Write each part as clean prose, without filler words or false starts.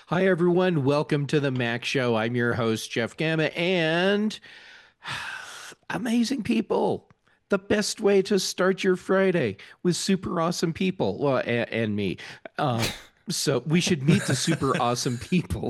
Hi, everyone. Welcome to the Mac Show. I'm your host, Jeff Gamma, and amazing people. The best way to start your Friday with super awesome people. Well, and me. So we should meet the super awesome people.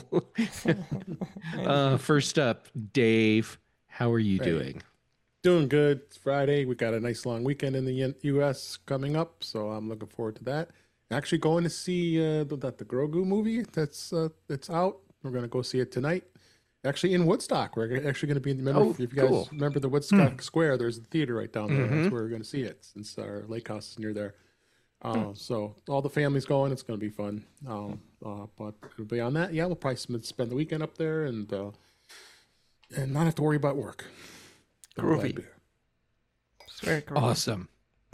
First up, Dave. How are you Hey, doing? doing good. It's Friday. We got a nice long weekend in the U.S. coming up, so I'm looking forward to that. Actually, going to see the Grogu movie that's out. We're gonna go see it tonight. Actually, in Woodstock. We're actually going to be in. Remember, Oh, if you guys cool. remember the Woodstock Square, there's a theater right down there. That's Mm-hmm. where we're going to see it, since our lake house is near there. Hmm. So all the family's going. It's going to be fun. But beyond that, yeah, we'll probably spend the weekend up there and not have to worry about work. I'm glad to be Groovy. here. It's very groovy. Awesome.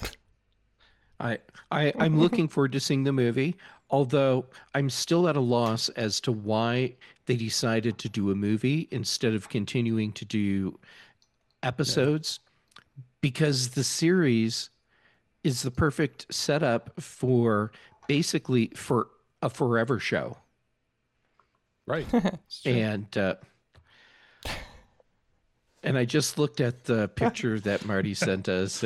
I'm looking forward to seeing the movie, although I'm still at a loss as to why they decided to do a movie instead of continuing to do Yeah. episodes, because the series is the perfect setup for basically for a forever show. Right. It's true. And I just looked at the picture that Marty sent us.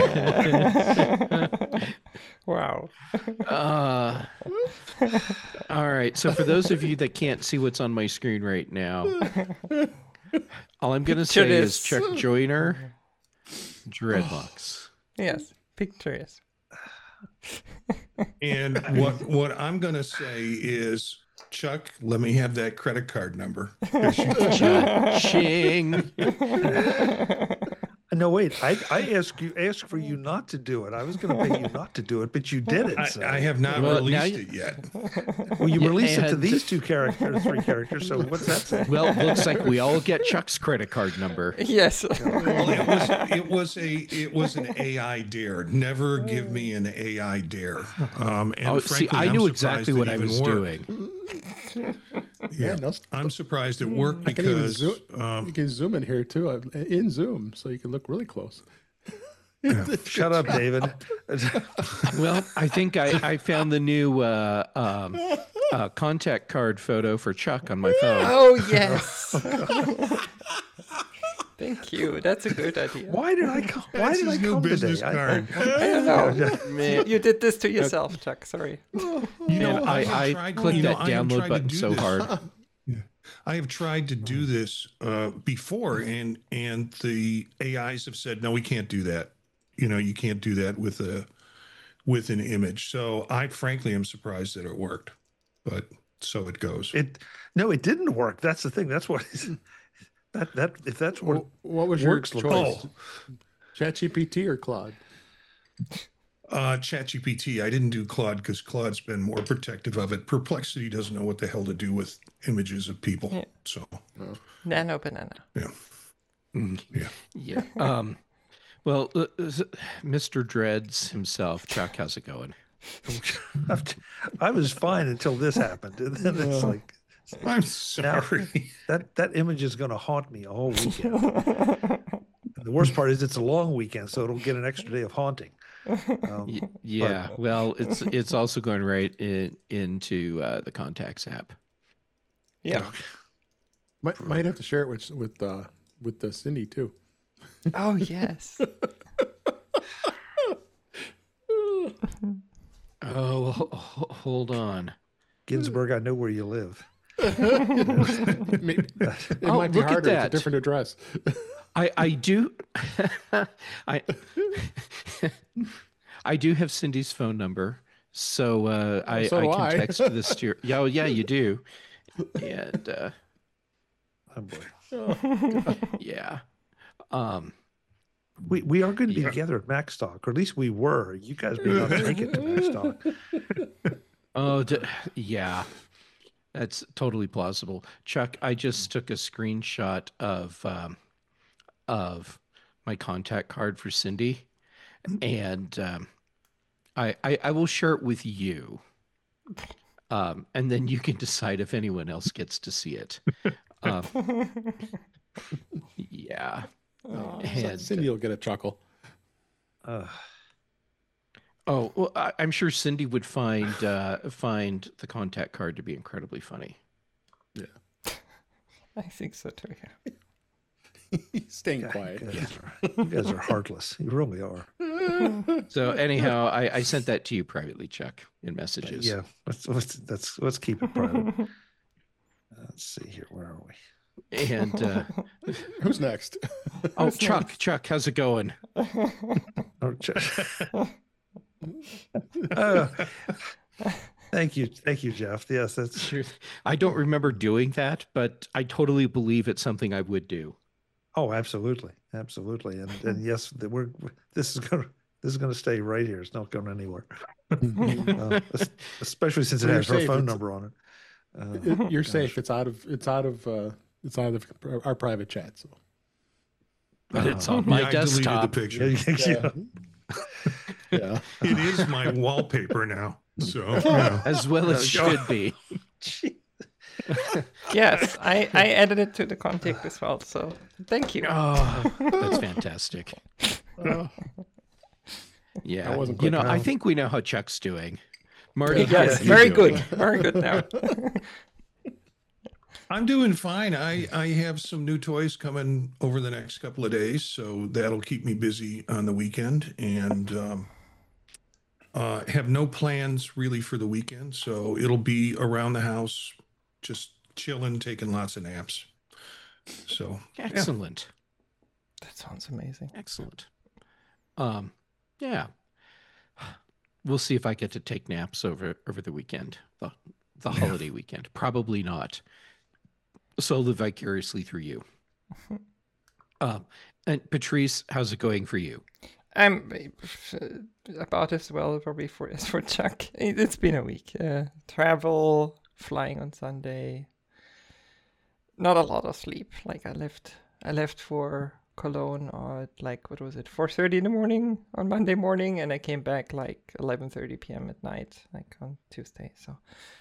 Wow. uh, all right. So for those of you that can't see what's on my screen right now, all I'm going to say is Picturesque. Chuck Joyner, dreadlocks. Yes, picturesque. And what I'm going to say is, Chuck, let me have that credit card number. 'Cause Ching. No, wait. I asked for you not to do it. I was going to pay you not to do it, but you did it. So. I have not Well, now released you- it yet. Well, you Yeah, released it to and- these three characters. So what's that say? Well, looks like we all get Chuck's credit card number. Yes. Well, it was an AI dare. Never give me an AI dare. And Oh, see, frankly, I I'm knew surprised exactly it what I even was worked. doing. Yeah, no, I'm surprised it worked I can even because zoom. You can zoom in here too, in Zoom, so you can look really close. Shut up, David. Well, I think I found the new contact card photo for Chuck on my phone. Oh, yes. Thank you. That's a good idea. Why did I come? Why that's did I his new come business today? card. I don't know. Man, You did this to yourself, Chuck. Sorry. man, I have I tried- clicked you know, that I have download tried to button do so this. hard. I have tried to do this before, and the AIs have said, no, we can't do that. You can't do that with an image. So I frankly am surprised that it worked, but so it goes. No, it didn't work. That's the thing. That's what that if that's what What was your works. choice? ChatGPT or Claude? ChatGPT. I didn't do Claude because Claude's been more protective of it. Perplexity doesn't know what the hell to do with images of people. Yeah. So Nano banana. yeah. Yeah. Yeah. Well, Mr. Dreads himself, Chuck, how's it going? I was fine until this happened, and then it's like I'm sorry. that image is going to haunt me all weekend. And the worst part is it's a long weekend, so it'll get an extra day of haunting. Yeah. Well, it's also going right into the contacts app. Yeah. Might have to share it with Cindy too. Oh, yes. Oh, hold on. Ginsburg, I know where you live. Maybe, it Oh, might be look at harder. It's a that. different address. I do I I do have Cindy's phone number, so I so do can I. text this to your. Yeah, oh, yeah, you do, and Oh boy. yeah. We are going to be Yeah. together at Macstock, or at least we were. You guys may not make it to Macstock. Oh, yeah, that's totally plausible. Chuck, I just took a screenshot of my contact card for Cindy, and I will share it with you, and then you can decide if anyone else gets to see it. Um, yeah, and Cindy will get a chuckle. Uh, Oh, well, I'm sure Cindy would find the contact card to be incredibly funny. I think so too. Yeah. He's staying Yeah, quiet. you guys are heartless. You really are. So anyhow, I sent that to you privately, Chuck, in messages. Yeah, let's keep it private. Let's see here. Where are we? And Who's next? oh, Who's Chuck, how's it going? Oh, uh, thank you, Jeff. Yes, that's Sure. I don't remember doing that, but I totally believe it's something I would do. oh, absolutely, and yes, this is gonna stay right here. It's not going anywhere, especially since it Well, has you're her safe. phone It's- number on it. You're gosh. safe. It's out of our private chat. So But it's on my Yeah, I deleted the desktop. picture. yeah. It is my wallpaper now. So, yeah. As well as should be. Yes, I added it to the contact as well. So thank you. Oh, that's fantastic. Yeah. I wasn't You know, quick I enough. think we know how Chuck's doing. Marty, how Yes, are you very doing? good. Very good now. I'm doing fine. I have some new toys coming over the next couple of days, so that'll keep me busy on the weekend. And have no plans really for the weekend, so it'll be around the house, just chilling, taking lots of naps. So Excellent. That sounds amazing. Excellent. Yeah. We'll see if I get to take naps over the weekend, the holiday weekend. Probably not. So live vicariously through you. And Patrice, how's it going for you? I'm about as well probably as for Chuck. It's been a week. Travel, flying on Sunday. Not a lot of sleep. Like I left for Cologne at like, what was it, 4:30 in the morning on Monday morning, and I came back like 11:30 p.m. at night, like on Tuesday. So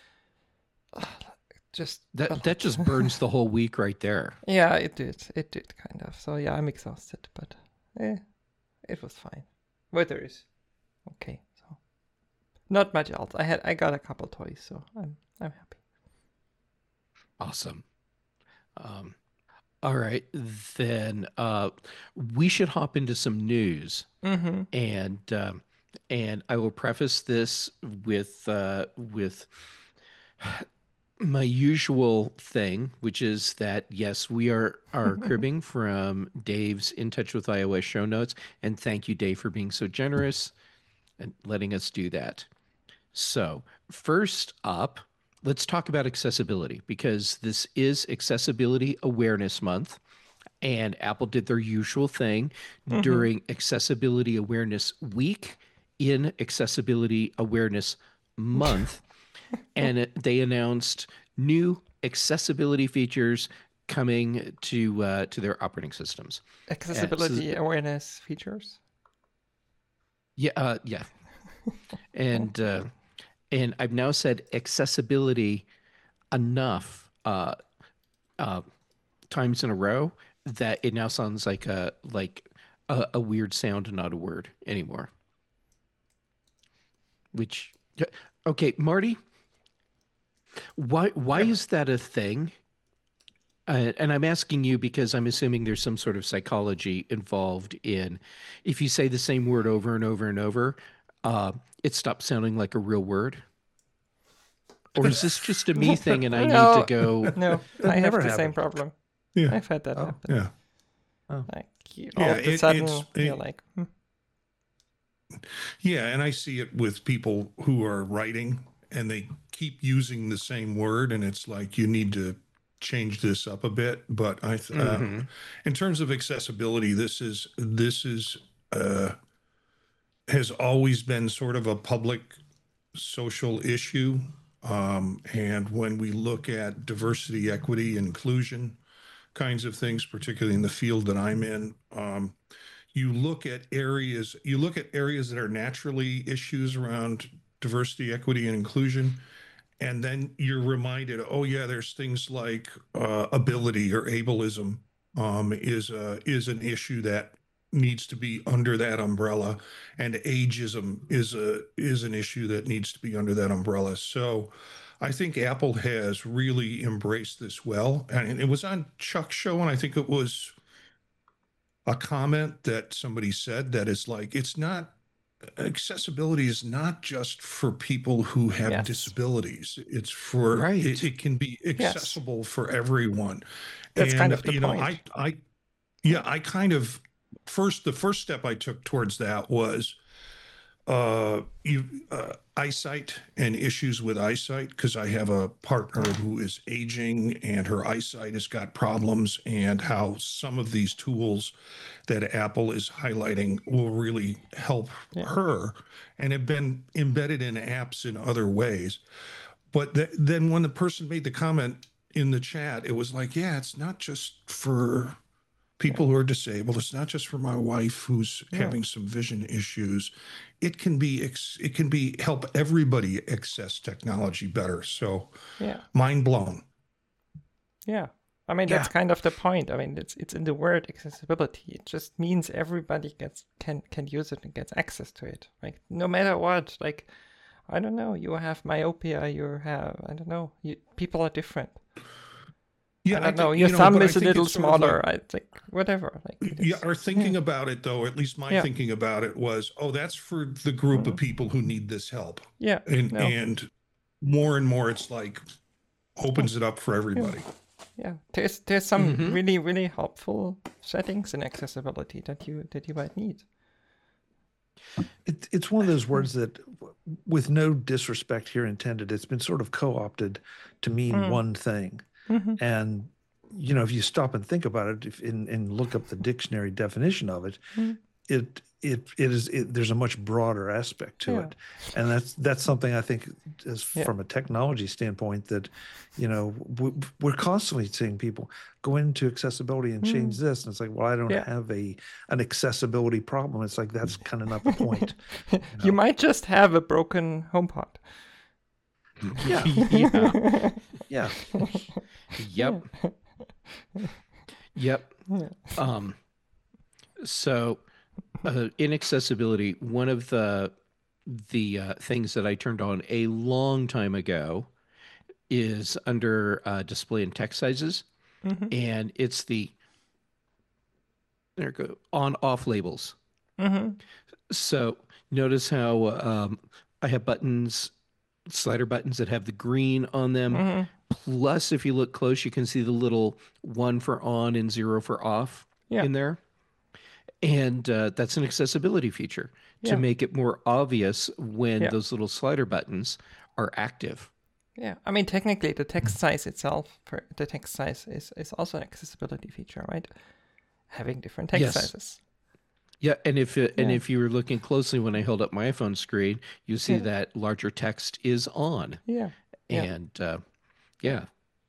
just a lot. That just burns the whole week right there. Yeah, it did kind of. So yeah, I'm exhausted, but it was fine. Weather is okay, so not much else. I got a couple toys, so I'm happy. Awesome. All right, then we should hop into some news, Mm-hmm. and I will preface this with my usual thing, which is that yes, we are cribbing from Dave's In Touch with iOS show notes, and thank you, Dave, for being so generous and letting us do that. So first up, let's talk about accessibility, because this is Accessibility Awareness Month, and Apple did their usual thing during Accessibility Awareness Week in Accessibility Awareness Month, and they announced new accessibility features coming to their operating systems. Accessibility awareness features. Yeah, yeah, and I've now said accessibility enough times in a row that it now sounds like a weird sound and not a word anymore. Which, okay, Marty, why is that a thing? And I'm asking you because I'm assuming there's some sort of psychology involved in if you say the same word over and over and over, it stops sounding like a real word. Or is this just a me thing and I No. need to go? No, I have never the same happened. problem. Yeah. I've had that Oh, happen. yeah. Like all Yeah, of a it- sudden, it's- you're it- like, Yeah, and I see it with people who are writing and they keep using the same word, and it's like you need to change this up a bit. But Mhm. in terms of accessibility, this is has always been sort of a public social issue. And when we look at diversity, equity, inclusion kinds of things, particularly in the field that I'm in, you look at areas that are naturally issues around diversity, equity, and inclusion, and then you're reminded, oh yeah, there's things like ability or ableism is an issue that needs to be under that umbrella, and ageism is an issue that needs to be under that umbrella. So I think Apple has really embraced this well. And it was on Chuck's show, and I think it was a comment that somebody said that is like, it's not, accessibility is not just for people who have Yes. disabilities. It's for, Right. it can be accessible for everyone. That's kind And, of the you know, point. I kind of, the first step I took towards that was eyesight and issues with eyesight, because I have a partner who is aging and her eyesight has got problems, and how some of these tools that Apple is highlighting will really help her and have been embedded in apps in other ways. But then when the person made the comment in the chat, it was like, yeah, it's not just for people who are disabled. It's not just for my wife who's having some vision issues. It can be help everybody access technology better. So Yeah. mind blown. Yeah. I mean, that's kind of the point. I mean, it's in the word accessibility. It just means everybody can use it and gets access to it. Like, no matter what. Like, I don't know. You have myopia. You have, I don't know. People are different. Yeah, I don't know. Your thumb is a little smaller. I think whatever. Like, yeah, our thinking about it, though, at least my thinking about it was, oh, that's for the group of people who need this help. Yeah. And more, it's like opens it up for everybody. Yeah. There's some really, really helpful settings in accessibility that you might need. It's one of those words that, with no disrespect here intended, it's been sort of co-opted to mean one thing. And, you know, if you stop and think about it and look up the dictionary definition of it, there's a much broader aspect to it. And that's something I think is from a technology standpoint that, you know, we're constantly seeing people go into accessibility and change this. And it's like, well, I don't have an accessibility problem. It's like, that's kind of not the point. You might just have a broken HomePod. Yeah. Yep. Yep. So inaccessibility, one of the things that I turned on a long time ago is under display and text sizes, and it's the on off labels. So notice how I have slider buttons that have the green on them. Plus, if you look close, you can see the little 1 for on and 0 for off in there. And that's an accessibility feature to make it more obvious when those little slider buttons are active. Yeah, I mean, technically, the text size itself, the text size is also an accessibility feature, right? Having different text sizes. Yeah, and if you were looking closely when I held up my iPhone screen, you see that larger text is on. Yeah. And Yeah,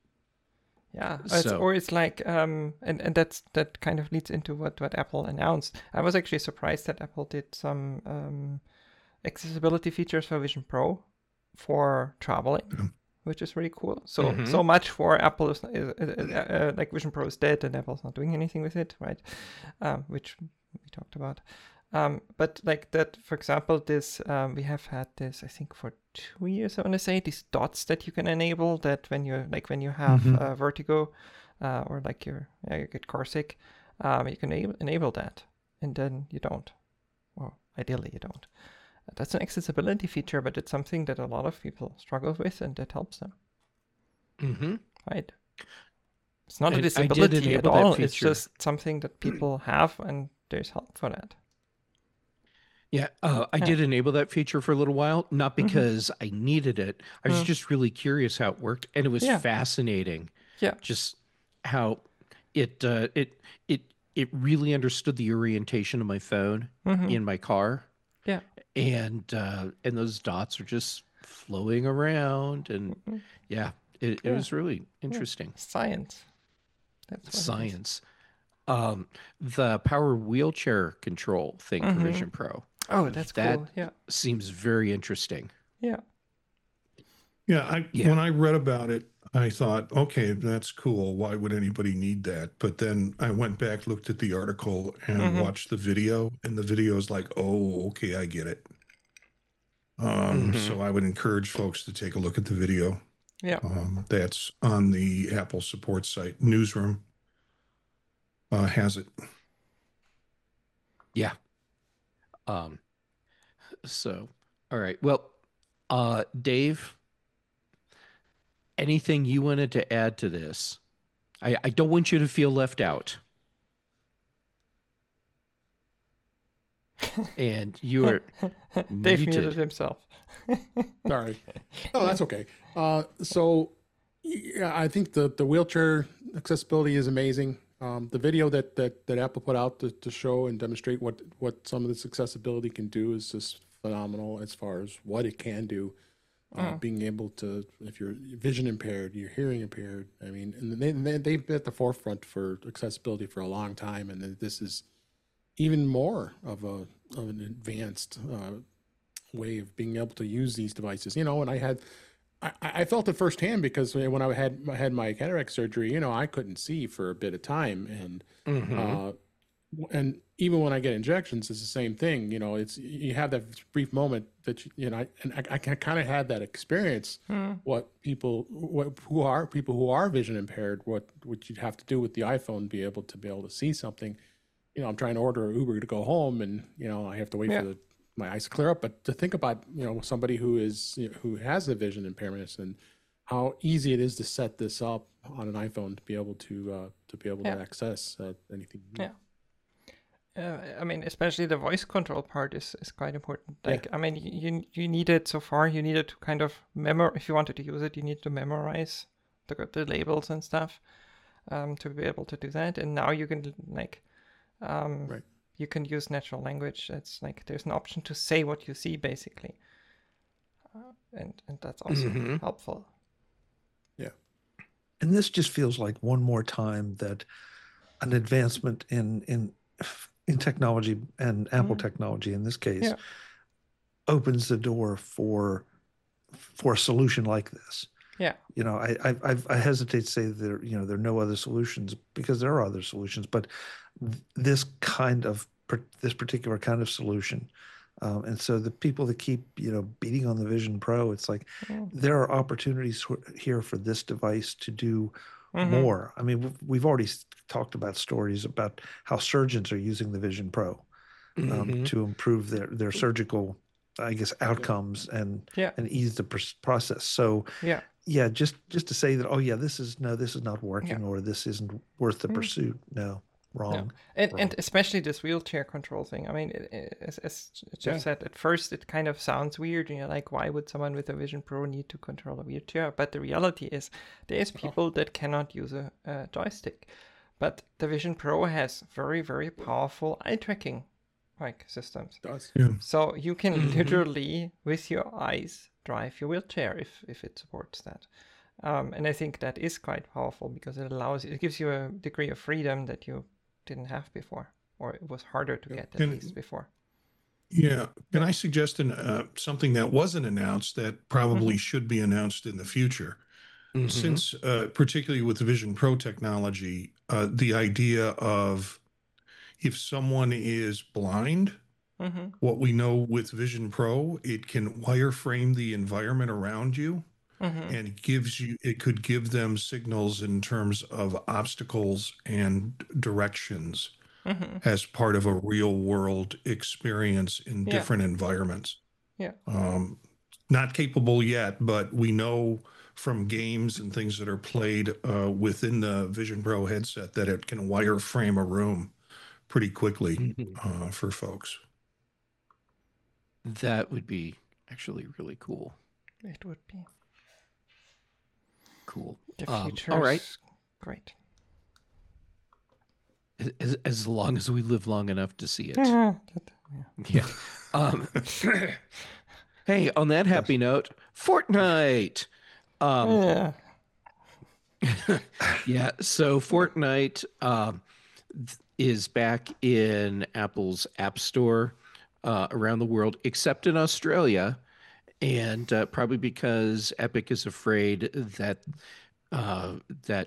it's like, and that kind of leads into what Apple announced. I was actually surprised that Apple did some accessibility features for Vision Pro for traveling, which is really cool. So so much for Apple is like Vision Pro is dead and Apple's not doing anything with it, right? Which we talked about. But like that, for example, this we have had this, I think, for 2 years. I want to say these dots that you can enable. That when you have vertigo, or like you get car sick, you can enable that, and then you don't. Well, ideally you don't. That's an accessibility feature, but it's something that a lot of people struggle with, and that helps them. Right. It's not a disability at all. It's just something that people have, and there's help for that. Yeah, I did enable that feature for a little while, not because I needed it. I was just really curious how it worked, and it was fascinating. Yeah, just how it really understood the orientation of my phone in my car. Yeah, and those dots are just flowing around, and it was really interesting. Science. That's science. The power wheelchair control thing for Vision Pro. Oh, that's cool. Yeah, seems very interesting. Yeah. When I read about it, I thought, okay, that's cool. Why would anybody need that? But then I went back, looked at the article, and watched the video, and the video is like, oh, okay, I get it. So I would encourage folks to take a look at the video. Yeah. That's on the Apple support site. Newsroom has it. Yeah. So, all right. Well, Dave, anything you wanted to add to this? I don't want you to feel left out. And you are Dave muted muted. himself. Sorry. Oh, that's okay. So, yeah, I think the wheelchair accessibility is amazing. The video that Apple put out to show and demonstrate what some of this accessibility can do is just phenomenal as far as what it can do. Being able to, if you're vision impaired, you're hearing impaired. I mean, and they've been at the forefront for accessibility for a long time, and this is even more of an advanced way of being able to use these devices. You know, and I felt it firsthand because when I had my cataract surgery, you know, I couldn't see for a bit of time, and even when I get injections, it's the same thing. You know, it's you have that brief moment that you know, I kind of had that experience. What people who are vision impaired, what you'd have to do with the iPhone to be able to see something. You know, I'm trying to order an Uber to go home, and you know, I have to wait for my eyes to clear up. But to think about, you know, somebody who has the vision impairments and how easy it is to set this up on an iPhone to be able to access anything. Yeah. I mean, especially the voice control part is quite important. Like, I mean, you needed so far, you needed to kind of if you wanted to use it, you need to memorize the labels and stuff to be able to do that. And now you can you can use natural language. It's like there's an option to say what you see, basically, and that's also helpful. Yeah, and this just feels like one more time that an advancement in technology and Apple technology in this case opens the door for a solution like this. Yeah. You know, I hesitate to say there are no other solutions, because there are other solutions, but this particular kind of solution. And so the people that keep, beating on the Vision Pro, it's like there are opportunities here for this device to do more. I mean, we've already talked about stories about how surgeons are using the Vision Pro to improve their surgical, I guess, outcomes and ease the process. So just to say that, this is not working or this isn't worth the pursuit. No, wrong. And especially this wheelchair control thing. I mean, as Jeff said, at first it kind of sounds weird. You know, like, why would someone with a Vision Pro need to control a wheelchair? But the reality is there's people that cannot use a joystick. But the Vision Pro has very, very powerful eye tracking systems. It does. Yeah. So you can literally, with your eyes, drive your wheelchair if it supports that. And I think that is quite powerful because it gives you a degree of freedom that you didn't have before, or it was harder to get at least before. Yeah. Can I suggest something that wasn't announced that probably should be announced in the future? Since, particularly with the Vision Pro technology, the idea of if someone is blind, what we know with Vision Pro, it can wireframe the environment around you, and it could give them signals in terms of obstacles and directions as part of a real world experience in different environments. Yeah. Not capable yet, but we know from games and things that are played within the Vision Pro headset that it can wireframe a room pretty quickly for folks. That would be actually really cool. It would be. Cool. The future all right. is great. As long as we live long enough to see it. Yeah. Hey, on that happy note, Fortnite. So Fortnite is back in Apple's App Store around the world, except in Australia, and probably because Epic is afraid that that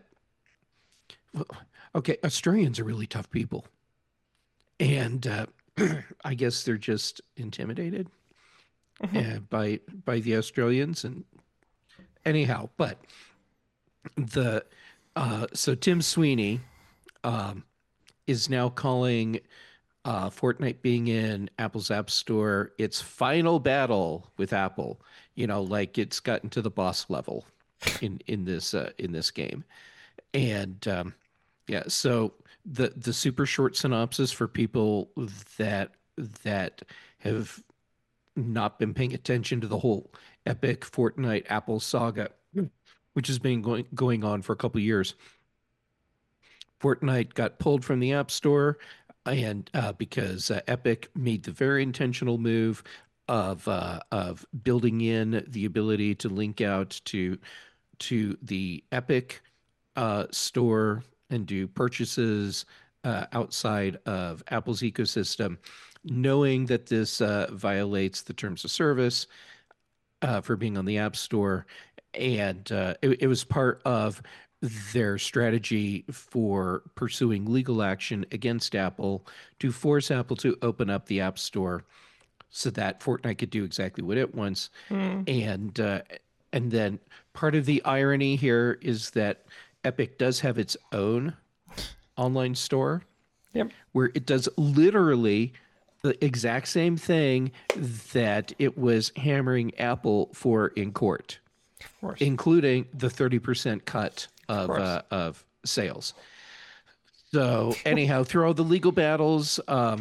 okay, Australians are really tough people, and I guess they're just intimidated by the Australians. And anyhow, but the so Tim Sweeney is now calling Fortnite being in Apple's App Store its final battle with Apple. You know, like it's gotten to the boss level in this game. And yeah, so the super short synopsis for people that have not been paying attention to the whole Epic Fortnite Apple saga, which has been going on for a couple of years. Fortnite got pulled from the App Store, and because Epic made the very intentional move of building in the ability to link out to the Epic store and do purchases outside of Apple's ecosystem, knowing that this violates the terms of service for being on the App Store. And it was part of their strategy for pursuing legal action against Apple to force Apple to open up the App Store so that Fortnite could do exactly what it wants. And then part of the irony here is that Epic does have its own online store, where it does literally the exact same thing that it was hammering Apple for in court, including the 30% cut of sales. So anyhow, through all the legal battles,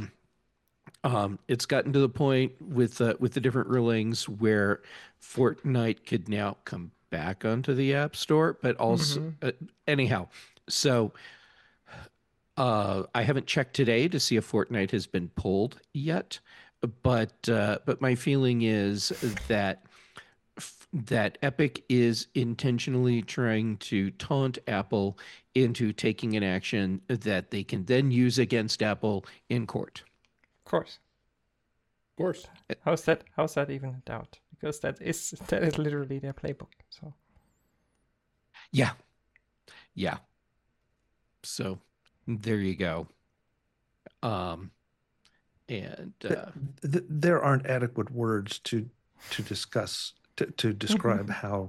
it's gotten to the point with the different rulings where Fortnite could now come back onto the App Store, but also anyhow. So I haven't checked today to see if Fortnite has been pulled yet, but my feeling is that Epic is intentionally trying to taunt Apple into taking an action that they can then use against Apple in court. Of course. Of course. How's that even a doubt? Because that is literally their playbook. So yeah. So there you go. There aren't adequate words to discuss to describe how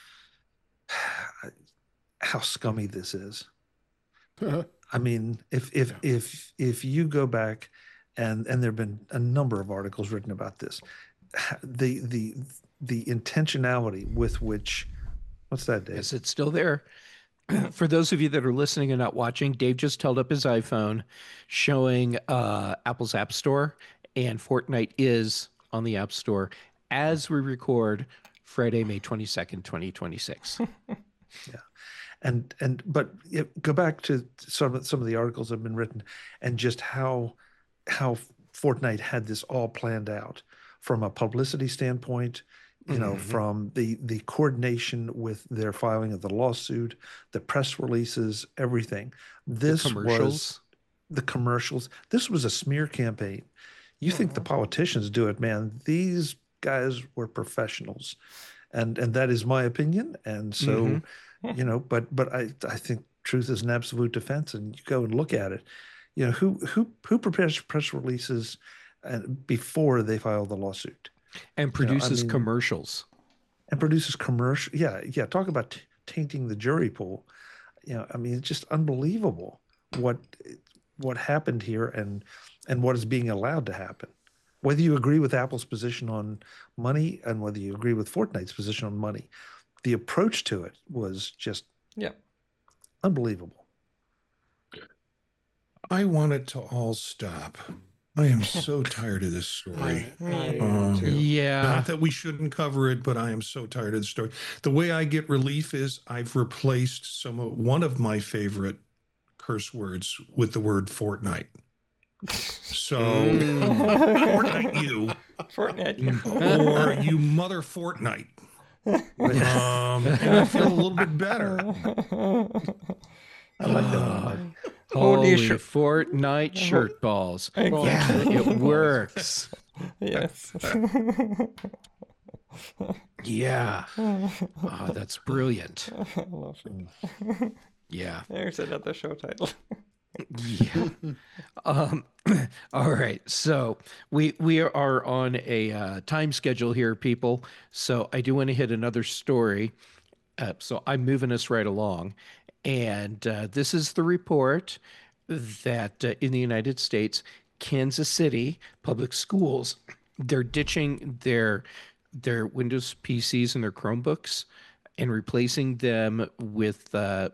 scummy this is. I mean, if you go back, and there have been a number of articles written about this, the intentionality with which, what's that, Dave? Yes, it's still there. For those of you that are listening and not watching, Dave just held up his iPhone showing Apple's App Store, and Fortnite is on the App Store as we record Friday, May 22nd, 2026. Yeah. But go back to some of the articles that have been written, and just how Fortnite had this all planned out from a publicity standpoint, you know, from the coordination with their filing of the lawsuit, the press releases, everything. This was the commercials. This was a smear campaign. You think the politicians do it, man? These guys were professionals, and that is my opinion. And so, you know, but I think truth is an absolute defense, and you go and look at it. You know, who prepares press releases before they file the lawsuit? And produces commercials. And produces commercial. Yeah. Talk about tainting the jury pool. You know, I mean, it's just unbelievable what happened here and what is being allowed to happen. Whether you agree with Apple's position on money and whether you agree with Fortnite's position on money, the approach to it was just unbelievable. I want it to all stop. I am so tired of this story. Not that we shouldn't cover it, but I am so tired of the story. The way I get relief is I've replaced one of my favorite curse words with the word Fortnite. So Fortnite you. Or you mother Fortnite. And I feel a little bit better. I like that one. Holy Fortnite shirt balls. Exactly. Yeah, it works. Yes. Yeah. Oh, that's brilliant. I love it. Yeah. There's another show title. Yeah. Um, all right. So we are on a time schedule here, people. So I do want to hit another story. So I'm moving us right along. And this is the report that in the United States, Kansas City public schools, they're ditching their Windows PCs and their Chromebooks and replacing them with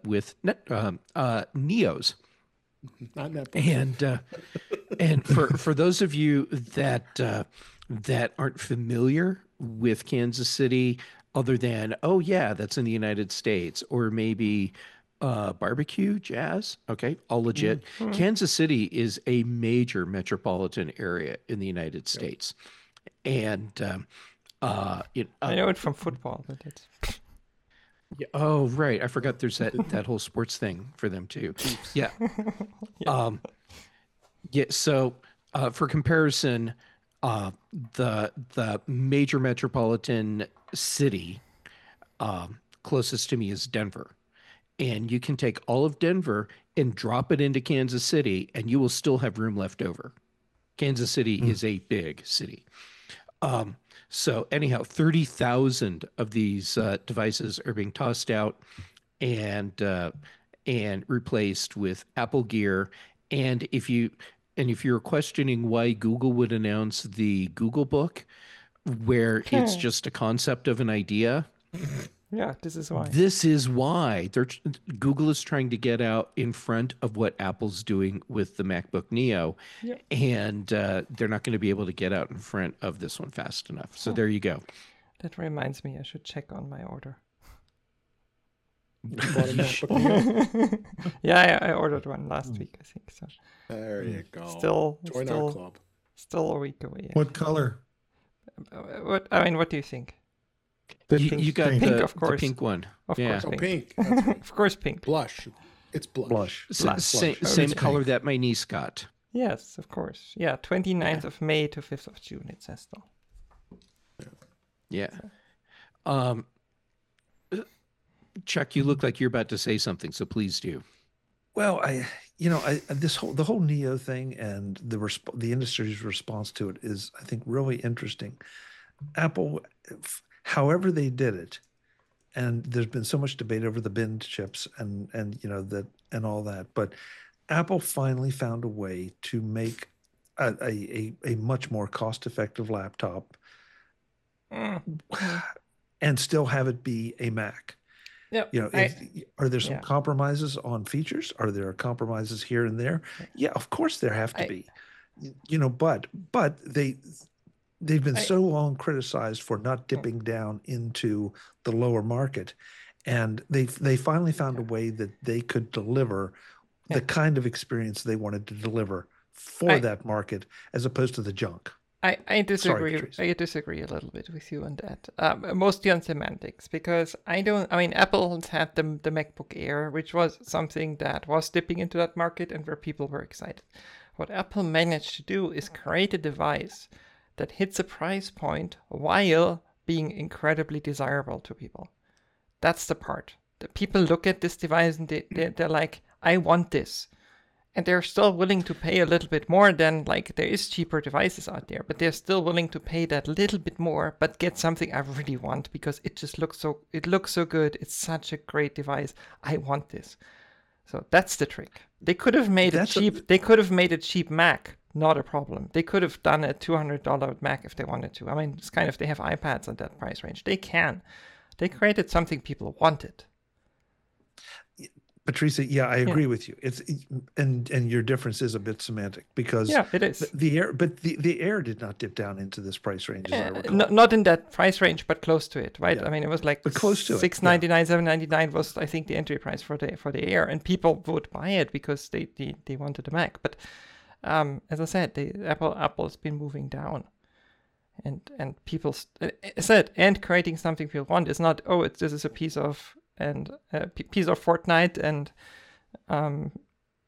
Neos. Not that. And for those of you that aren't familiar with Kansas City, other than yeah, that's in the United States, or maybe barbecue, jazz, okay, all legit. Kansas City is a major metropolitan area in the United States, and I know it from football, but it's yeah, oh right, I forgot there's that whole sports thing for them too. Yeah. Yeah, so for comparison, the major metropolitan city closest to me is Denver. And you can take all of Denver and drop it into Kansas City, and you will still have room left over. Kansas City is a big city. So anyhow, 30,000 of these devices are being tossed out and replaced with Apple Gear. And if you're questioning why Google would announce the Google Book, where it's just a concept of an idea, yeah, this is why. this is why Google is trying to get out in front of what Apple's doing with the MacBook Neo, and they're not going to be able to get out in front of this one fast enough. So there you go. That reminds me, I should check on my order. You bought a MacBook Neo? Yeah, I ordered one last week, I think. So There you go. Join still, our club. still a week away. Yeah. What color? What do you think? You got Pink, the of course. pink one. Of Yeah. course, Oh, pink. pink. That's right. Of course, pink. Blush. It's blush. Same It's color pink. that my niece got. Yes, of course. Yeah, 29th of May to 5th of June, it says though. Yeah. Chuck, you look like you're about to say something, so please do. Well, the whole Neo thing and the industry's response to it is, I think, really interesting. Apple, however they did it, and there's been so much debate over the bin chips and all that, but Apple finally found a way to make a much more cost-effective laptop and still have it be a Mac. Yep. Are there some compromises on features? Are there compromises here and there? Yeah, of course there have to be. But they've been so long criticized for not dipping down into the lower market, and they finally found a way that they could deliver the kind of experience they wanted to deliver for that market, as opposed to the junk. I disagree. Patrice. I disagree a little bit with you on that. Mostly on semantics, because Apple has had the MacBook Air, which was something that was dipping into that market and where people were excited. What Apple managed to do is create a device that hits a price point while being incredibly desirable to people. That's the part. The people look at this device and they're like, I want this. And they're still willing to pay a little bit more than, like, there is cheaper devices out there, but they're still willing to pay that little bit more, but get something I really want because it just looks so good. It's such a great device. I want this. So that's the trick. They could have made it cheap. They could have made a cheap Mac. Not a problem. They could have done a $200 Mac if they wanted to. I mean, it's kind of, they have iPads at that price range. They can. They created something people wanted. Patricia, yeah, I agree with you. And your difference is a bit semantic, because it is. The Air did not dip down into this price range, as I recall. Not in that price range, but close to it, right? Yeah. I mean, it was like close to it, $699, $799 was, I think, the entry price for the Air, and people would buy it because they wanted a Mac. But as I said, Apple's been moving down, and people said, and creating something people want is not, this is a piece of Fortnite and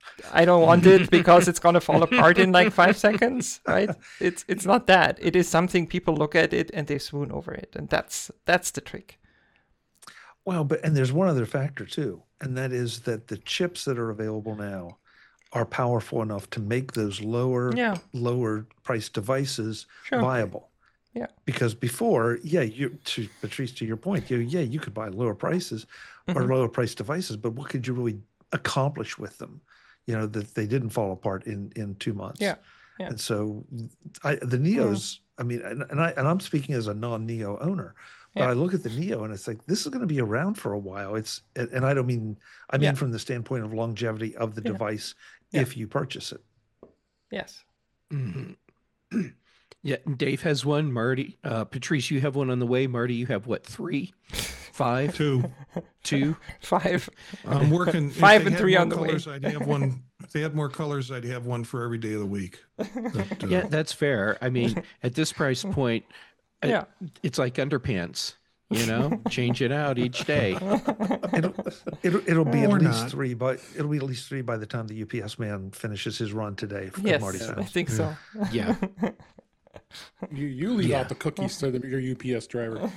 I don't want it because it's gonna fall apart in like 5 seconds, right? It's not that. It is something people look at it and they swoon over it, and that's the trick. Well, and there's one other factor too, and that is that the chips that are available now are powerful enough to make those lower price devices viable. Yeah. Because before, Patrice, to your point, you could buy lower prices or lower price devices, but what could you really accomplish with them? That they didn't fall apart in 2 months. Yeah. And so the Neos, I mean, and I'm speaking as a non-Neo owner, but I look at the Neo and it's like, this is going to be around for a while. And I don't mean, from the standpoint of longevity of the device if you purchase it. Yes. Mm-hmm. Yeah, Dave has one. Marty, Patrice, you have one on the way. Marty, you have what? 3, 5, 2, 5. I'm working 5 and 3 on the way. I'd have one. If they had more colors, I'd have one for every day of the week. But, yeah, that's fair. I mean, at this price point, it's like underpants. Change it out each day. It'll be at least 3, but it'll be at least 3 by the time the UPS man finishes his run today. Yes, Marty's house. I think so. Yeah. You leave out the cookies to your UPS driver.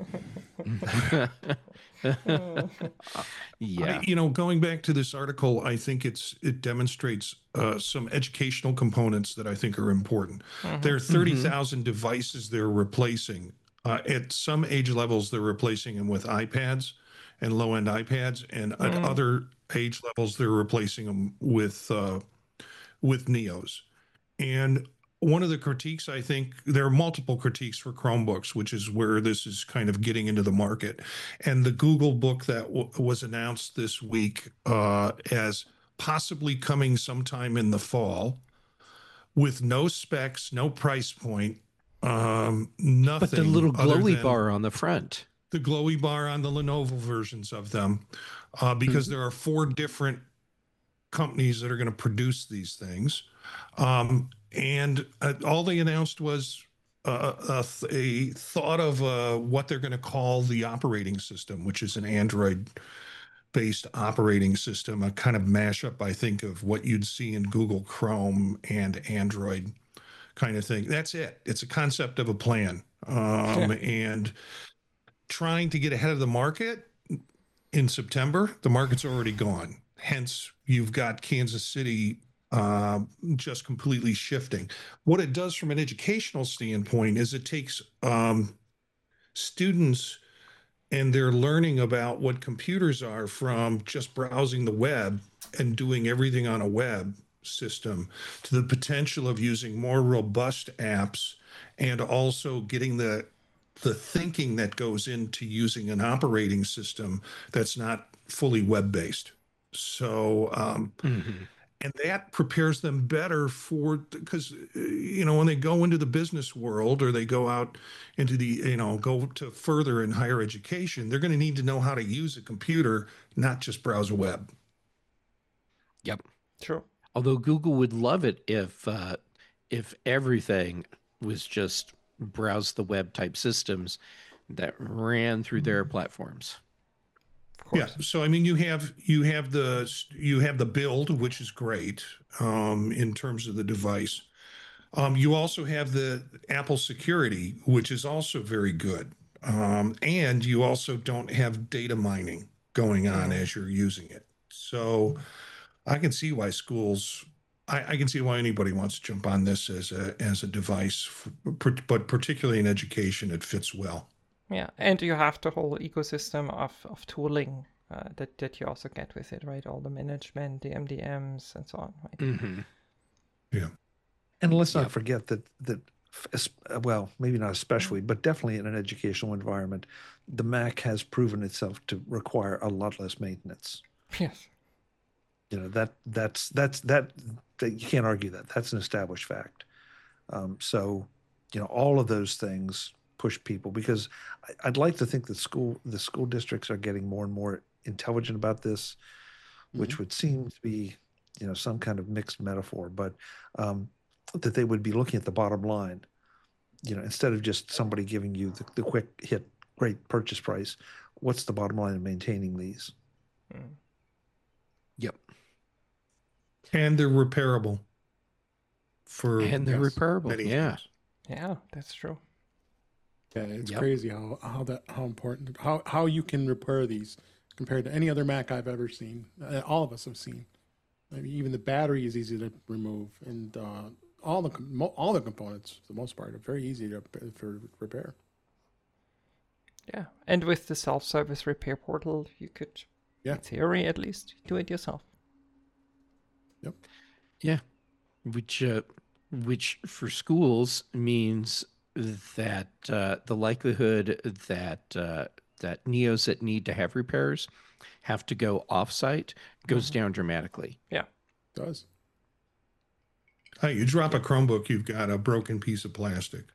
Yeah. Going back to this article, I think it demonstrates some educational components that I think are important. There are 30,000 devices they're replacing. At some age levels, they're replacing them with iPads and low-end iPads, and at other age levels, they're replacing them with Neos. And one of the critiques, I think, there are multiple critiques for Chromebooks, which is where this is kind of getting into the market. And the Google book that was announced this week as possibly coming sometime in the fall with no specs, no price point, nothing. But the little glowy bar on the front. The glowy bar on the Lenovo versions of them, because there are 4 different companies that are going to produce these things. And all they announced was a thought of what they're going to call the operating system, which is an Android-based operating system, a kind of mashup, I think, of what you'd see in Google Chrome and Android kind of thing. That's it. It's a concept of a plan. And trying to get ahead of the market in September, the market's already gone. Hence, you've got Kansas City just completely shifting. What it does from an educational standpoint is it takes students and their learning about what computers are from just browsing the web and doing everything on a web system to the potential of using more robust apps and also getting the thinking that goes into using an operating system that's not fully web-based. So, and that prepares them better because, when they go into the business world or they go out into go to further in higher education, they're going to need to know how to use a computer, not just browse a web. Yep. True. Although Google would love it if everything was just browse the web type systems that ran through their platforms. Yeah, so I mean, you have the build, which is great in terms of the device. You also have the Apple security, which is also very good, and you also don't have data mining going on as you're using it. So I can see why schools. I can see why anybody wants to jump on this as a device, but particularly in education, it fits well. Yeah, and you have the whole ecosystem of tooling that you also get with it, right? All the management, the MDMs, and so on, right? Mm-hmm. Yeah. And let's not forget that well, maybe not especially, but definitely in an educational environment, the Mac has proven itself to require a lot less maintenance. Yes. That you can't argue that. That's an established fact. So, all of those things push people, because I'd like to think that the school districts are getting more and more intelligent about this, which would seem to be, some kind of mixed metaphor, but that they would be looking at the bottom line, instead of just somebody giving you the quick hit, great purchase price. What's the bottom line of maintaining these? Yep. And they're repairable for And they're Yes. repairable. many Yeah. years. Yeah, that's true. Yeah, it's Yep. crazy how important how you can repair these compared to any other Mac I've ever seen. All of us have seen. I mean, even the battery is easy to remove, and all the components, for the most part, are very easy for repair. Yeah, and with the self-service repair portal, you could, Yeah. in theory at least, do it yourself. Yeah. Which for schools means that the likelihood that that Neos that need to have repairs have to go offsite goes down dramatically. It does. You drop a Chromebook, you've got a broken piece of plastic.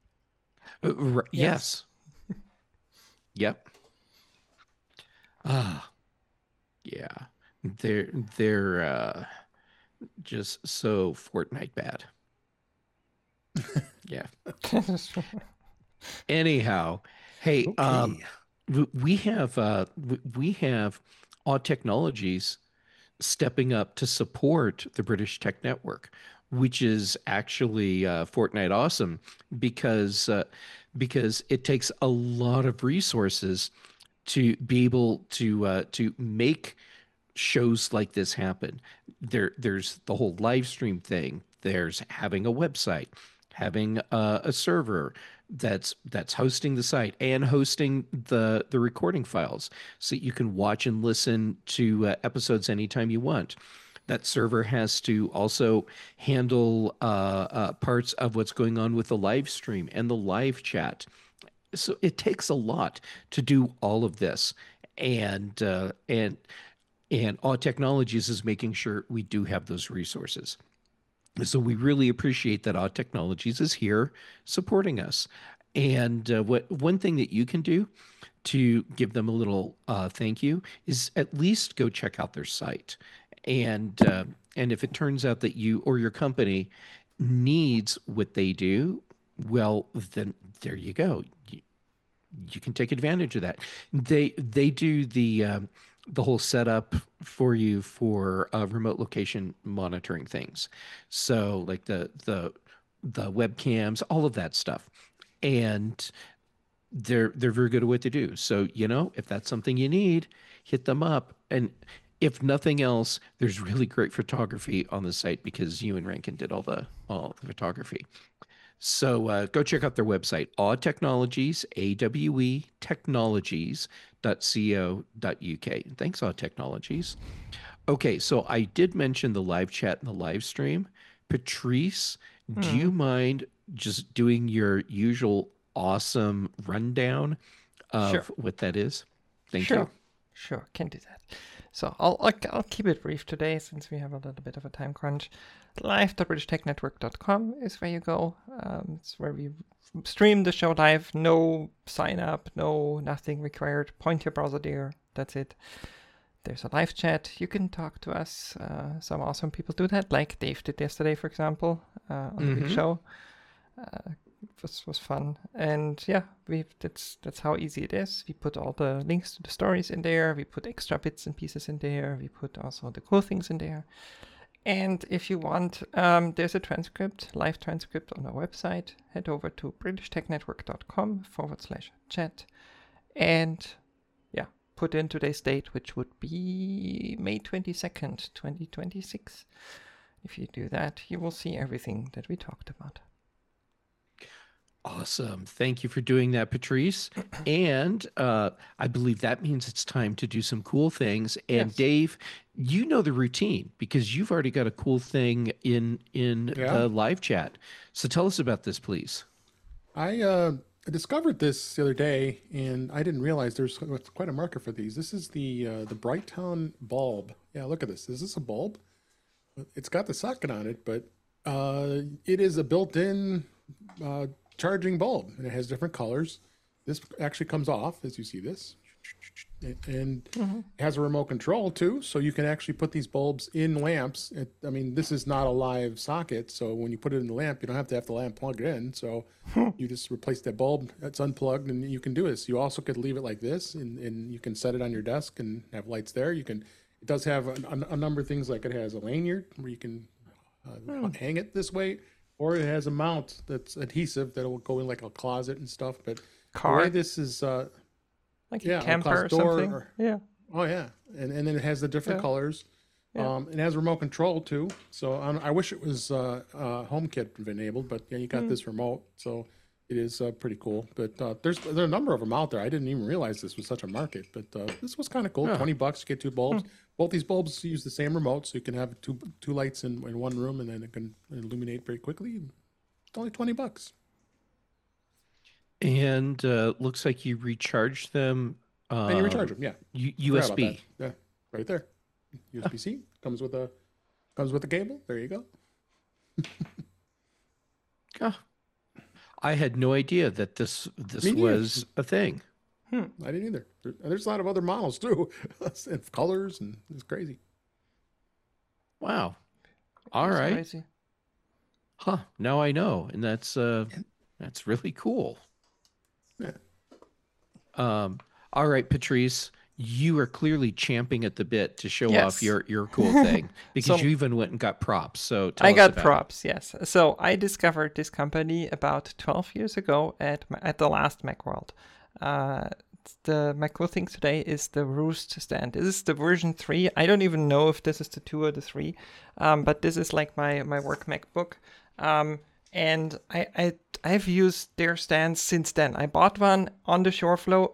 Yes. Yep. Yeah. They're just so Fortnite bad. Yeah. Anyhow, hey, Okay. we have Odd Technologies stepping up to support the British Tech Network, which is actually Fortnite awesome because it takes a lot of resources to be able to make shows like this happen. There's the whole live stream thing. There's having a website, having a server that's hosting the site and hosting the recording files so you can watch and listen to episodes anytime you want. That server has to also handle parts of what's going on with the live stream and the live chat. So it takes a lot to do all of this, and Odd Technologies is making sure we do have those resources. So we really appreciate that Odd Technologies is here supporting us. And what one thing that you can do to give them a little thank you is at least go check out their site. And if it turns out that you or your company needs what they do, well, then there you go. You can take advantage of that. They do the whole setup for you for remote location monitoring things. So like the webcams, all of that stuff, and they're very good at what they do. So if that's something you need, hit them up. And if nothing else, there's really great photography on the site because you and Rankin did all the photography. So go check out their website, Awe Technologies, AWE technologies.co.uk. Thanks, Awe Technologies. Okay, so I did mention the live chat and the live stream. Patrice, do you mind just doing your usual awesome rundown of Sure. what that is? Thank Sure. you. Sure, can do that. So I'll keep it brief today since we have a little bit of a time crunch. Live.britishtechnetwork.com is where you go. It's where we stream the show live. No sign up, nothing required. Point your browser there. That's it. There's a live chat. You can talk to us. Some awesome people do that, like Dave did yesterday, for example, on the big show. Was fun, and yeah, that's how easy it is. We put all the links to the stories in there. We put extra bits and pieces in there. We put also the cool things in there. And if you want, there's a transcript, live transcript on our website. Head over to britishtechnetwork.com/chat, and yeah, put in today's date, which would be May 22nd, 2026. If you do that, you will see everything that we talked about. Awesome. Thank you for doing that, Patrice. And I believe that means it's time to do some cool things. And Yes. Dave, you know the routine because you've already got a cool thing in the live chat. So tell us about this, please. I discovered this the other day, and I didn't realize there's quite a market for these. This is the Brighttown bulb. Yeah, look at this. Is this a bulb? It's got the socket on it, but it is a built-in charging bulb, and it has different colors. This actually comes off, as you see this, and it has a remote control too, so you can actually put these bulbs in lamps. I mean, this is not a live socket, so when you put it in the lamp, you don't have to have the lamp plugged in. So you just replace that bulb that's unplugged, and you can do this. You also could leave it like this, and you can set it on your desk and have lights there. It does have a number of things, like it has a lanyard where you can hang it this way, or it has a mount that's adhesive that will go in like a closet and stuff. But the way this is, like yeah, a camper or closet door something. Yeah. oh yeah, and then it has the different colors. Yeah. It has remote control too. So I wish it was HomeKit enabled, but yeah, you got this remote, so it is pretty cool. But there are a number of them out there. I didn't even realize this was such a market, but this was kind of cool. $20 to get 2 bulbs. Both these bulbs use the same remote, so you can have two lights in one room, and then it can illuminate very quickly. It's only $20. And looks like you recharge them. And you recharge them, yeah. Forgot about USB. that. Yeah, right there. USB-C comes with a cable. There you go. Oh, I had no idea that this Me neither. was a thing. I didn't either. There's a lot of other models too, and colors, and it's crazy. Wow. All That's right. crazy. Huh. Now I know, and that's really cool. Yeah. All right, Patrice, you are clearly champing at the bit to show off Yes. your cool thing because So- you even went and got props. So tell I us got about it. props, yes. So I discovered this company about 12 years ago at the last Macworld. My cool thing today is the Roost stand. This is the version 3. I don't even know if this is the 2 or the 3, but this is like my work MacBook. And I've used their stands since then. I bought one on the show floor.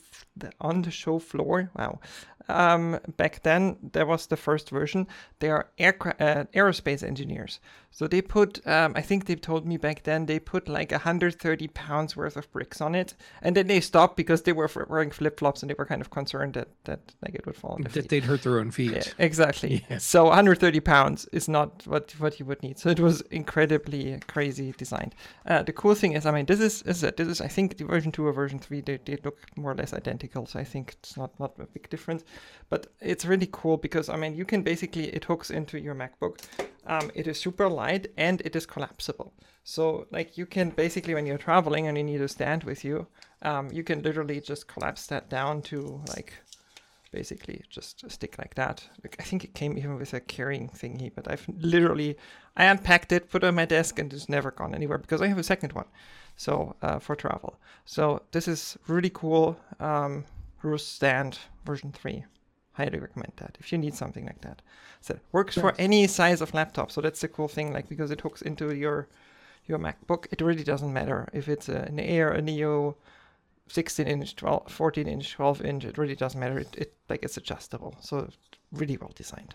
Wow. Back then, there was the first version. They are aerospace engineers. So they put, I think they told me back then, they put like 130 pounds worth of bricks on it. And then they stopped because they were wearing flip-flops and they were kind of concerned that like it would fall on their feet. That they'd hurt their own feet. Yeah, exactly. Yeah. So 130 pounds is not what you would need. So it was incredibly crazy designed. The cool thing is, I mean, this is I think the version 2 or version 3, they look more or less identical. So I think it's not a big difference. But it's really cool because, I mean, you can basically, it hooks into your MacBook. It is super light and it is collapsible. So like you can basically, when you're traveling and you need a stand with you, you can literally just collapse that down to like basically just a stick like that. Like, I think it came even with a carrying thingy, but I unpacked it, put it on my desk, and it's never gone anywhere because I have a second one. So for travel. So this is really cool. Roost stand version 3. Highly recommend that if you need something like that. So it works for any size of laptop. So that's the cool thing, like because it hooks into your MacBook. It really doesn't matter if it's an Air, a Neo, 16-inch, 14-inch, 12-inch. It really doesn't matter. It's adjustable. So really well designed.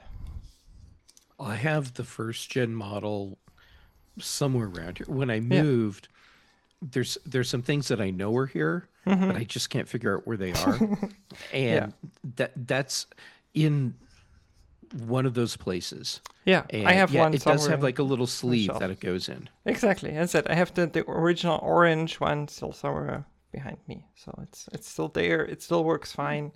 I have the first gen model somewhere around here. When I moved, there's some things that I know are here, but I just can't figure out where they are. And that's in one of those places. Yeah, And I have one. It does somewhere have in like a little sleeve shelf. that it goes in. Exactly. As I said, I have the original orange one still somewhere behind me. So it's still there. It still works fine.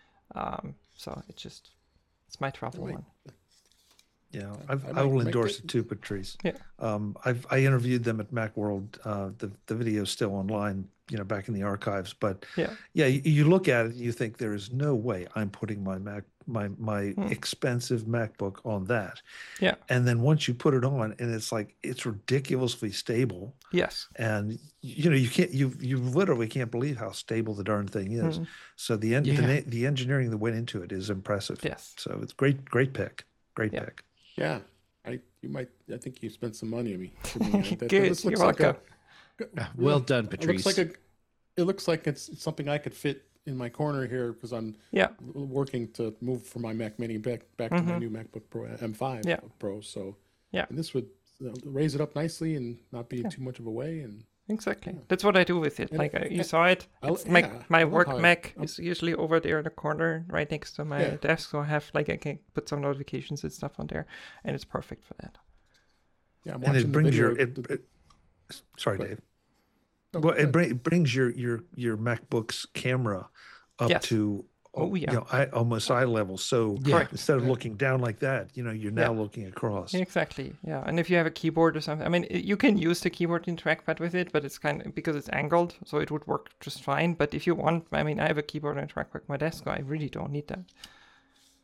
So it's my travel one. Yeah, I I will might endorse get- it too, Patrice. Yeah. I interviewed them at MacWorld. The video is still online, back in the archives. But Yeah. you look at it, you think there is no way I'm putting my expensive MacBook on that. Yeah. And then once you put it on, and it's ridiculously stable. Yes. And you literally can't believe how stable the darn thing is. So the engineering that went into it is impressive. Yes. So it's great pick. Great Yeah. pick. Yeah, I think you spent some money on me. For me. Good. This You're looks welcome. Well done, It Patrice. looks like it's something I could fit in my corner here because I'm Yeah. working to move from my Mac Mini back to my new MacBook Pro M5 Yeah. Pro. So Yeah. and this would raise it up nicely and not be too much of a way. And Exactly. That's what I do with it. And- Like you saw it. It's my I love work how Mac is usually over there in the corner, right next to my desk. So I have I can put some notifications and stuff on there, and it's perfect for that. yeah, I'm And watching it brings the your video. sorry, Go Dave. No, Well, go ahead. it brings your MacBook's camera up Yes. to Yeah. almost eye level. So Yeah. instead of looking down like that, you're now looking across. Exactly. Yeah. And if you have a keyboard or something, I mean, you can use the keyboard and trackpad with it, but it's kind of because it's angled, so it would work just fine. But if you want, I mean, I have a keyboard and trackpad at my desk, so I really don't need that.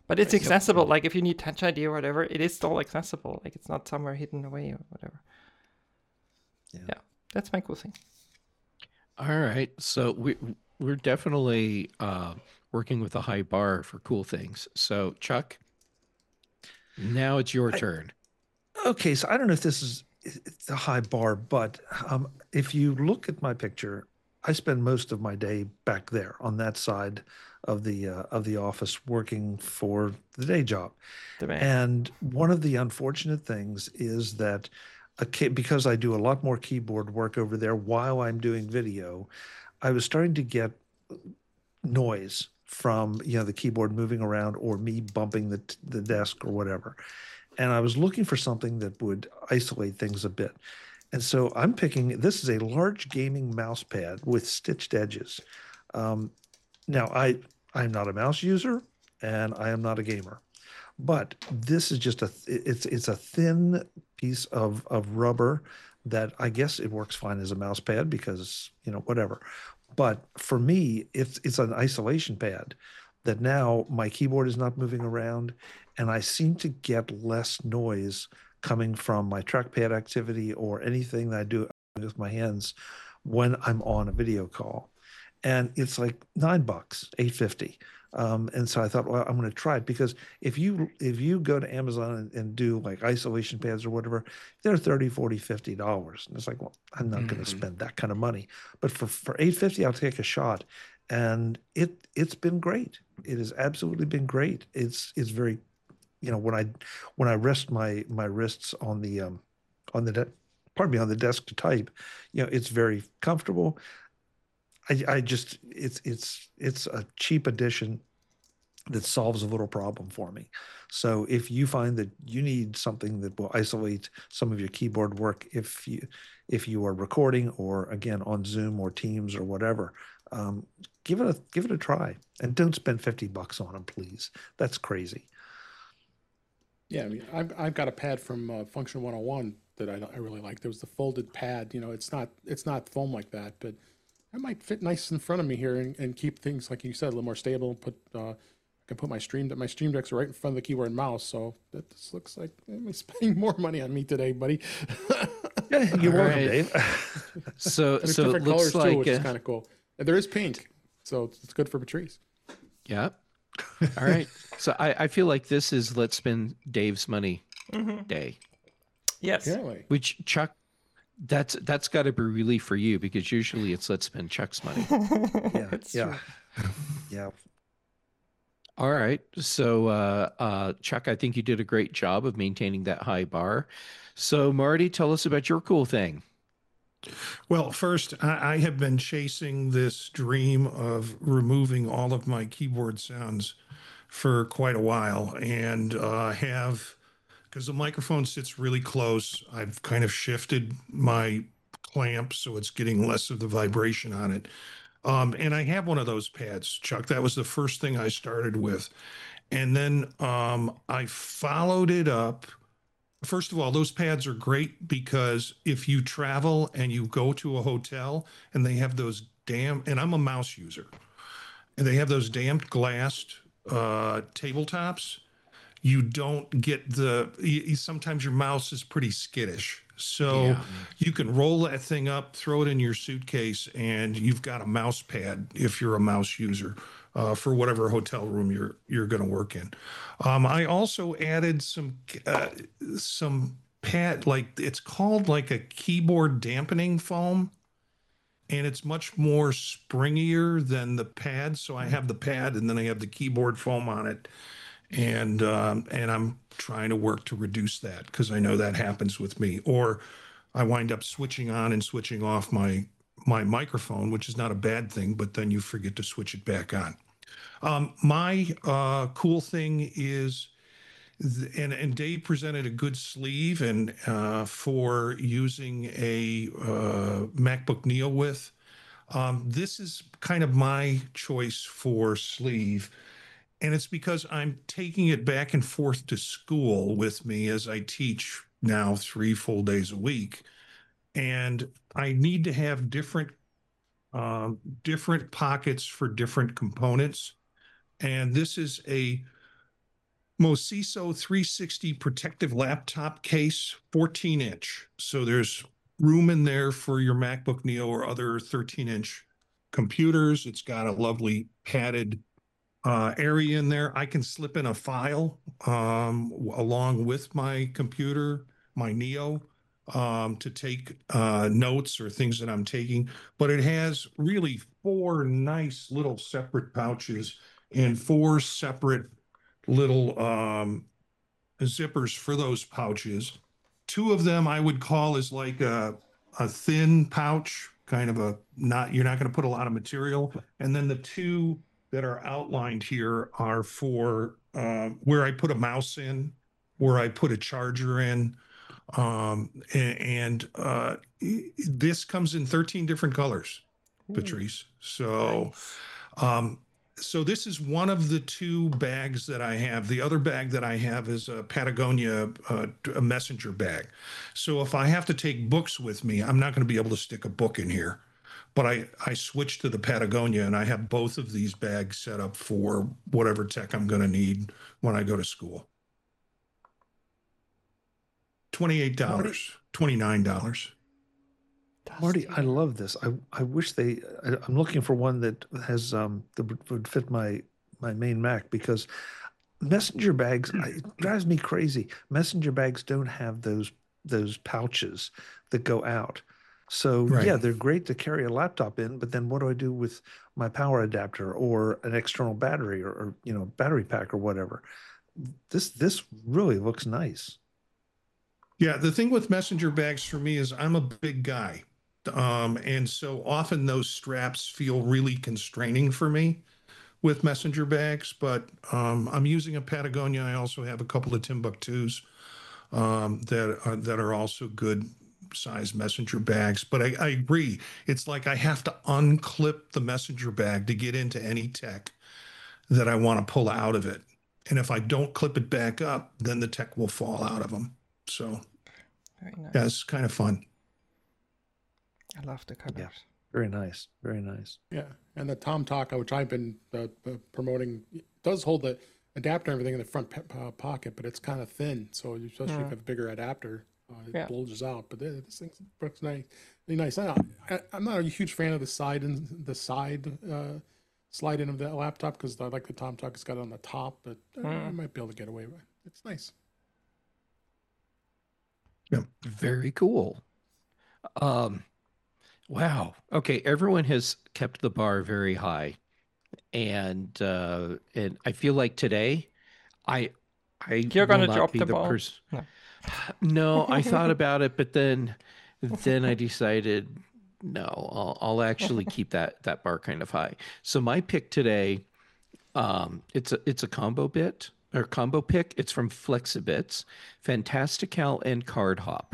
But it's accessible. Like if you need Touch ID or whatever, it is still accessible. Like it's not somewhere hidden away or whatever. Yeah, that's my cool thing. All right. So we're definitely working with a high bar for cool things. So Chuck, now it's your turn. Okay, so I don't know if this is the high bar, but if you look at my picture, I spend most of my day back there on that side of the office working for the day job. And one of the unfortunate things is that because I do a lot more keyboard work over there while I'm doing video, I was starting to get noise from the keyboard moving around or me bumping the desk or whatever. And I was looking for something that would isolate things a bit. And so I'm picking, this is a large gaming mouse pad with stitched edges. Now, I'm not a mouse user and I am not a gamer, but this is just it's a thin piece of rubber that I guess it works fine as a mouse pad because, whatever. But for me, it's an isolation pad that now my keyboard is not moving around and I seem to get less noise coming from my trackpad activity or anything that I do with my hands when I'm on a video call. And it's like $9, $8.50. And so I thought, well, I'm going to try it because if you go to Amazon and do like isolation pads or whatever, they're $30, $40, $50. And it's like, well, I'm not going to spend that kind of money. But for $8.50, I'll take a shot. And it's been great. It has absolutely been great. It's very, when I rest my wrists on the desk to type, it's very comfortable. It's a cheap addition that solves a little problem for me. So if you find that you need something that will isolate some of your keyboard work, if you are recording or again on Zoom or Teams or whatever, give it a try and don't spend $50 on them, please. That's crazy. Yeah, I mean, I've got a pad from Function 101 that I really like. There was the folded pad. It's not foam like that, but it might fit nice in front of me here and keep things, like you said, a little more stable. I can put my Stream Decks are right in front of the keyboard and mouse. So this looks like I'm spending more money on me today, buddy. Yeah, you're welcome, Dave. So there's it different looks colors like too, which is kind of cool. And there is pink, so it's good for Patrice. Yeah. All right. So I feel like this is Let's Spend Dave's Money Day. Yes. Really? Which, Chuck, that's got to be relief for you because usually it's Let's Spend Chuck's money. Yeah. All right. So, Chuck, I think you did a great job of maintaining that high bar. So, Marty, tell us about your cool thing. Well, first, I have been chasing this dream of removing all of my keyboard sounds for quite a while and because the microphone sits really close, I've kind of shifted my clamp so it's getting less of the vibration on it. And I have one of those pads, Chuck. That was the first thing I started with. And then I followed it up. First of all, those pads are great because if you travel and you go to a hotel and they have those and I'm a mouse user, and they have those damped glass tabletops, you don't get sometimes your mouse is pretty skittish. So you can roll that thing up, throw it in your suitcase, and you've got a mouse pad if you're a mouse user for whatever hotel room you're going to work in. I also added some pad, like it's called like a keyboard dampening foam, and it's much more springier than the pad. So I have the pad and then I have the keyboard foam on it. And I'm trying to work to reduce that because I know that happens with me. Or I wind up switching on and switching off my microphone, which is not a bad thing, but then you forget to switch it back on. My cool thing is, and Dave presented a good sleeve and for using a MacBook Neo with. This is kind of my choice for sleeve. And it's because I'm taking it back and forth to school with me as I teach now 3 full days a week. And I need to have different pockets for different components. And this is a Mosiso 360 protective laptop case, 14-inch. So there's room in there for your MacBook Neo or other 13-inch computers. It's got a lovely padded area in there. I can slip in a file along with my computer, my Neo, to take notes or things that I'm taking. But it has really 4 nice little separate pouches and 4 separate little zippers for those pouches. 2 of them I would call is like a thin pouch, kind of a you're not going to put a lot of material. And then the 2 that are outlined here are for where I put a mouse in, where I put a charger in. This comes in 13 different colors, Patrice. So, so this is one of the 2 bags that I have. The other bag that I have is a Patagonia a messenger bag. So if I have to take books with me, I'm not going to be able to stick a book in here. But I switched to the Patagonia, and I have both of these bags set up for whatever tech I'm going to need when I go to school. $28, $29. Marty, I love this. I wish I'm looking for one that has that would fit my main Mac, because messenger bags, it drives me crazy. Messenger bags don't have those pouches that go out. So yeah, they're great to carry a laptop in, but then what do I do with my power adapter or an external battery or battery pack or whatever? This really looks nice. Yeah, the thing with messenger bags for me is I'm a big guy. And so often those straps feel really constraining for me with messenger bags, but I'm using a Patagonia. I also have a couple of Timbuktus that are also good size messenger bags. But I agree. It's like I have to unclip the messenger bag to get into any tech that I want to pull out of it. And if I don't clip it back up, then the tech will fall out of them. So very nice. Yeah, it's kind of fun. I love the colors. Yeah, very nice. Very nice. Yeah, and the TomTalk, which I've been promoting, does hold the adapter and everything in the front pocket, but it's kind of thin. So especially if you have a bigger adapter, it bulges out. But this thing looks nice. Really nice. I'm not a huge fan of the side slide in of the laptop, because I like the TomTalk. It's got it on the top, but I might be able to get away with it. It's nice. Yeah, very cool. Wow. Okay, everyone has kept the bar very high, and I feel like today, you're gonna drop the ball. No, I thought about it, but then I decided no, I'll actually keep that bar kind of high. So my pick today, it's a combo pick. It's from Flexibits, Fantastical and Card Hop,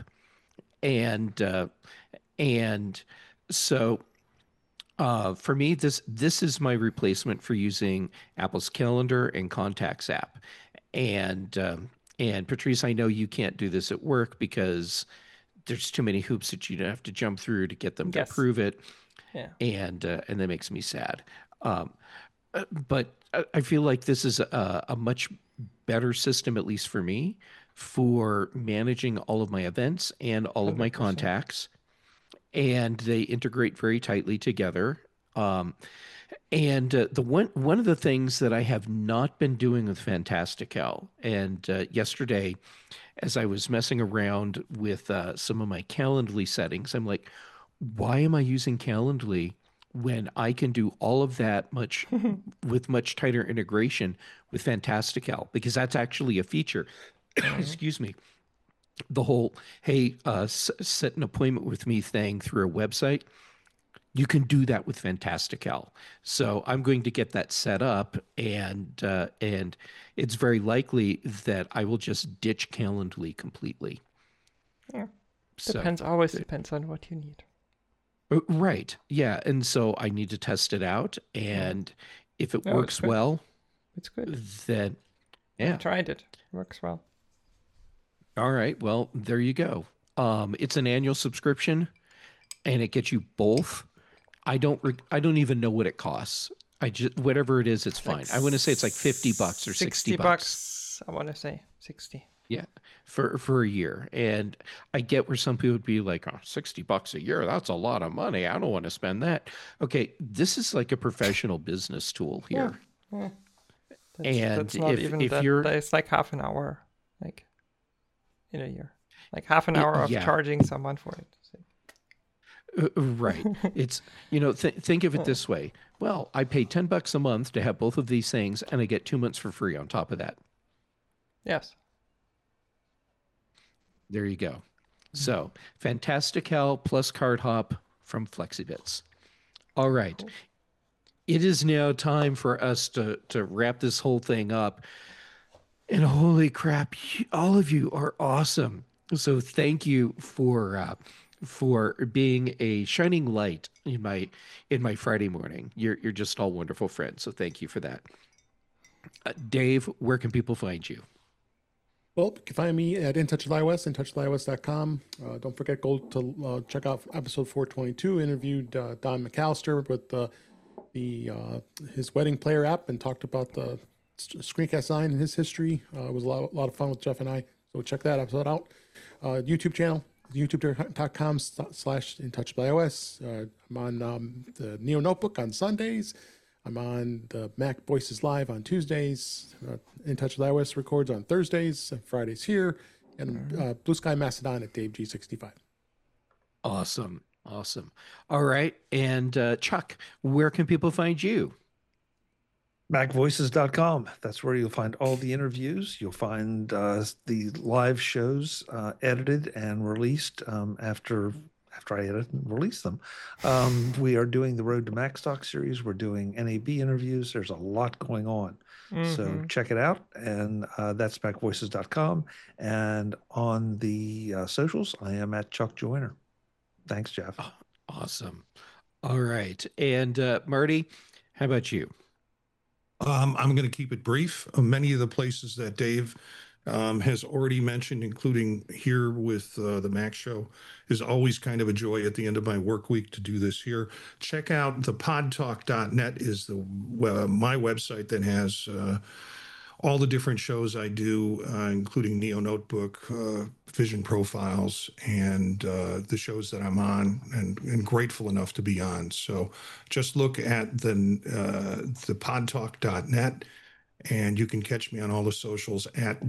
and so for me, this is my replacement for using Apple's Calendar and Contacts app. And Patrice, I know you can't do this at work because there's too many hoops that you have to jump through to get them to approve it. Yeah. And that makes me sad. But I feel like this is a much better system, at least for me, for managing all of my events and all of my 100%. contacts. And they integrate very tightly together. One of the things that I have not been doing with Fantastical, and yesterday, as I was messing around with some of my Calendly settings, I'm like, why am I using Calendly when I can do all of that with much tighter integration with Fantastical? Because that's actually a feature. Excuse me. The whole, hey, set an appointment with me thing through a website, you can do that with Fantastical. So I'm going to get that set up, and it's very likely that I will just ditch Calendly completely. Yeah, depends on what you need. Right. Yeah, and so I need to test it out, and if it works well, it's good. Then yeah, I tried it. It works well. All right. Well, there you go. It's an annual subscription, and it gets you both. I don't even know what it costs. Whatever it is, it's fine. I want to say it's like $50 or $60. bucks, I want to say 60. Yeah, for a year. And I get where some people would be like, oh, $60 a year, that's a lot of money. I don't want to spend that. Okay, this is like a professional business tool here. Yeah. And that's not even if that. you're It's like half an hour, like in a year, like half an hour of yeah. charging someone for it. Right. It's, think of it this way. Well, I pay $10 a month to have both of these things, and I get 2 months for free on top of that. Yes. There you go. So, Fantastical plus Card Hop from FlexiBits. All right. Cool. It is now time for us to wrap this whole thing up. And holy crap, all of you are awesome. So thank you for being a shining light in my Friday morning. You're just all wonderful friends. So thank you for that. Dave, where can people find you? Well, you can find me at InTouchWithIOS, InTouchWithIOS.com. Don't forget, go to check out episode 422. Interviewed Don McAllister with his wedding player app and talked about the screencast design and his history. It was a lot of fun with Jeff and I. So check that episode out. YouTube channel, youtube.com/InTouchWithIOS. I'm on the Neo Notebook on Sundays. I'm on the Mac Voices Live on Tuesdays. In Touch with iOS records on Thursdays and Fridays here. And Blue Sky Mastodon at Dave G65. Awesome. All right. And Chuck, where can people find you? MacVoices.com. That's where you'll find all the interviews. You'll find the live shows edited and released after I edit and release them. We are doing the Road to MacStock series. We're doing NAB interviews. There's a lot going on. So check it out. And that's MacVoices.com. And on the socials, I am at Chuck Joyner. Thanks, Jeff. Oh, awesome. All right. And Marty, how about you? I'm going to keep it brief. Many of the places that Dave has already mentioned, including here with the Mac Show, is always kind of a joy at the end of my work week to do this here. Check out thepodtalk.net is my website that has all the different shows I do, including Neo Notebook, Vision Profiles, and the shows that I'm on and grateful enough to be on. So just look at thepodtalk.net. And you can catch me on all the socials at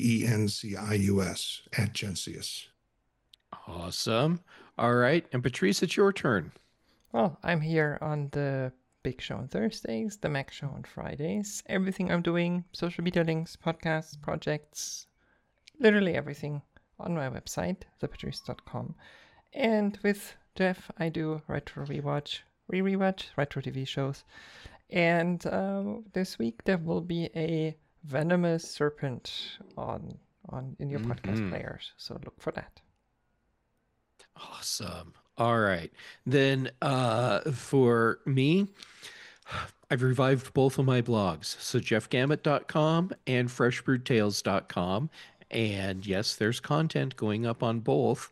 JENCIUS, at Gencius. Awesome. All right. And Patrice, it's your turn. Well, I'm here on the Big Show on Thursdays, the Mac Show on Fridays. Everything I'm doing, social media links, podcasts, projects, literally everything on my website, thepatrice.com. And with Jeff, I do retro rewatch, retro TV shows. And this week there will be a Venomous Serpent in your podcast players. So look for that. Awesome. All right. Then for me, I've revived both of my blogs. So jeffgamet.com and freshbrewtales.com. And yes, there's content going up on both.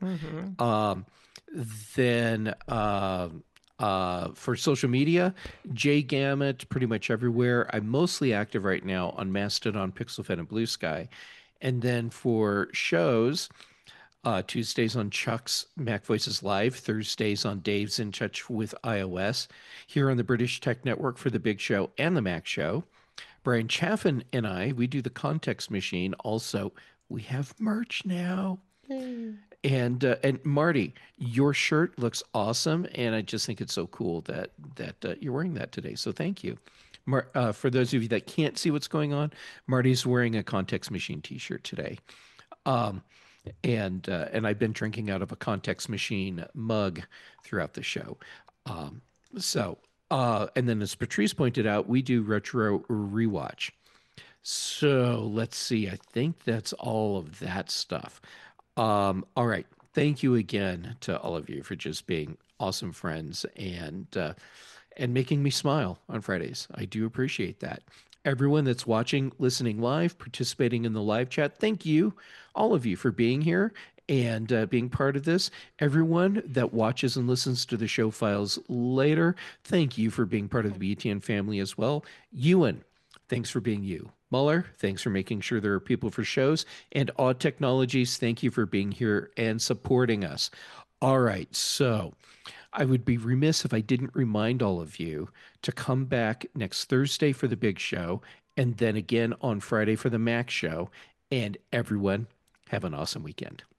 Then for social media, Jay Gamet, pretty much everywhere. I'm mostly active right now on Mastodon, PixelFed, and Blue Sky. And then for shows, Tuesdays on Chuck's Mac Voices Live, Thursdays on Dave's In Touch with iOS, here on the British Tech Network for the Big Show and the Mac Show. Brian Chaffin and we do the Context Machine. Also, we have merch now. And Marty, your shirt looks awesome, and I just think it's so cool that you're wearing that today. So thank you. For those of you that can't see what's going on, Marty's wearing a Context Machine T-shirt today, and I've been drinking out of a Context Machine mug throughout the show. And then as Patrice pointed out, we do retro rewatch. So let's see. I think that's all of that stuff. All right. Thank you again to all of you for just being awesome friends and making me smile on Fridays. I do appreciate that. Everyone that's watching, listening live, participating in the live chat, thank you, all of you, for being here and being part of this. Everyone that watches and listens to the show files later, thank you for being part of the BTN family as well. Ewan, thanks for being you. Muller, thanks for making sure there are people for shows. And Odd Technologies, thank you for being here and supporting us. All right, so I would be remiss if I didn't remind all of you to come back next Thursday for the big show and then again on Friday for the Mac show. And everyone, have an awesome weekend.